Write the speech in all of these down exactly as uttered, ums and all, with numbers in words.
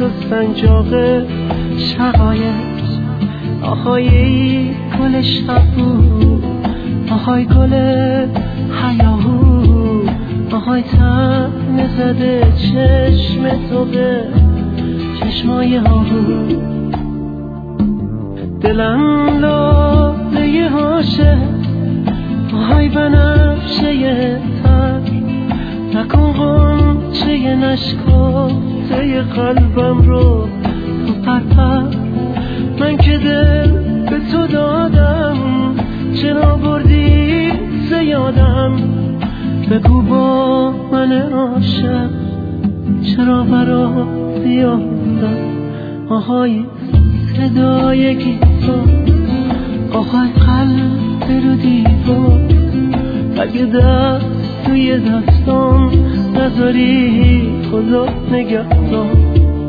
تو سنجاق شقایق. آهای گل شبو، آهای گل حیاهو، آهای تن زده چشم تو به چشمای آهو. دلم لاله هاشه، آهای بنفشه تر، نکن غنچه نشکافته قلبم رو تو پرپر. من که دل به تو دادم، چرا بردی زیادم؟ بگو با من عاشق چرا برات زیادم؟ آهای صدای گیتار، آهای قلب رو دیوار، اگه دست توی دستام نذاری خدا نگهدار.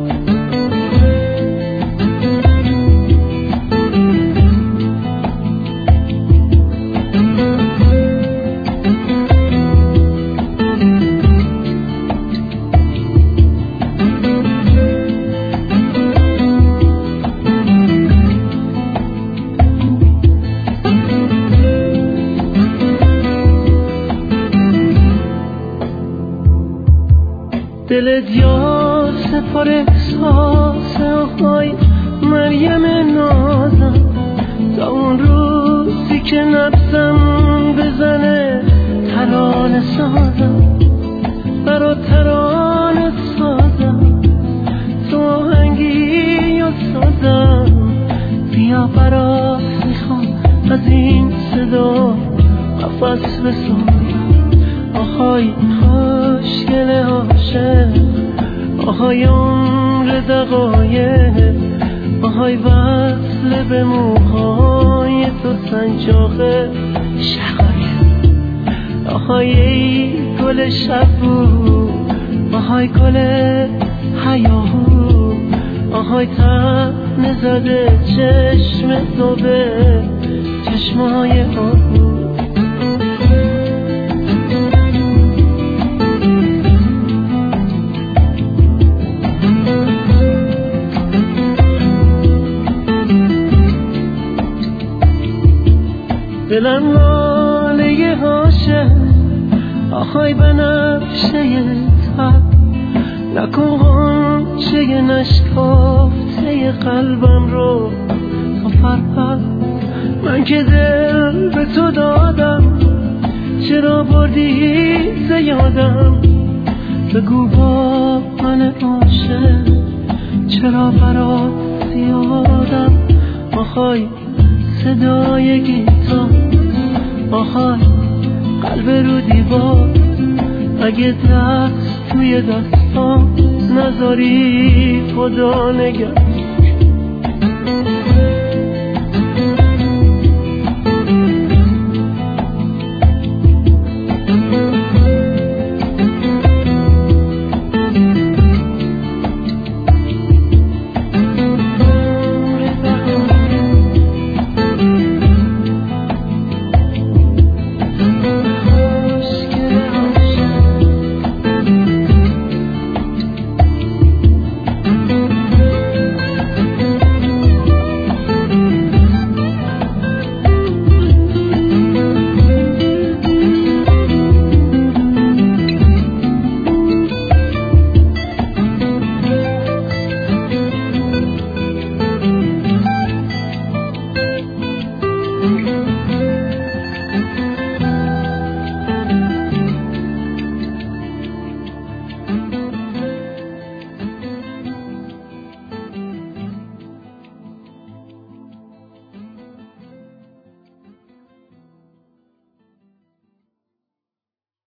دلت یا سپار احساسه، آهای مریم نازم، تا اون روزی که نفسم بزنه ترانه سازم، برا ترانه سازم، تو آهنگی و سازم. بیا برات میخوام از این صدا نفس بسازم. آهای خوشگل عاشق، آهای عمر دقایق، آهای وصل به موهای تو سنجاق شقایق. آهای گل شبو، آهای گل حیاهو، آهای تن زده چشم تو به چشمای آهو. دلم لاله هاشه، آهای بنفشه تر، نکن غنچه نشکافته قلبم رو تو پرپر. من که دل به تو دادم، چرا بردی زیادم؟ بگو با من عاشق چرا برات زیادم؟ آهای صدای گیتار، آهای قلب رو دیوار، اگه دست توی دستام نذاری خدا نگهدار.